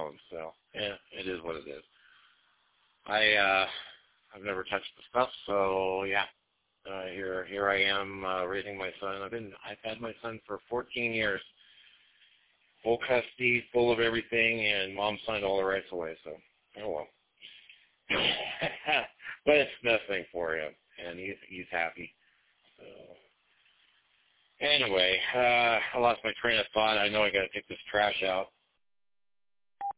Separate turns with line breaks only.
own. So, yeah, it is what it is. I've never touched the stuff, so yeah. Here I am raising my son. I've had my son for 14 years, full custody, full of everything, and Mom signed all the rights away. So, oh well. But it's the best thing for him, and he's happy. So, anyway, I lost my train of thought. I know I got to take this trash out.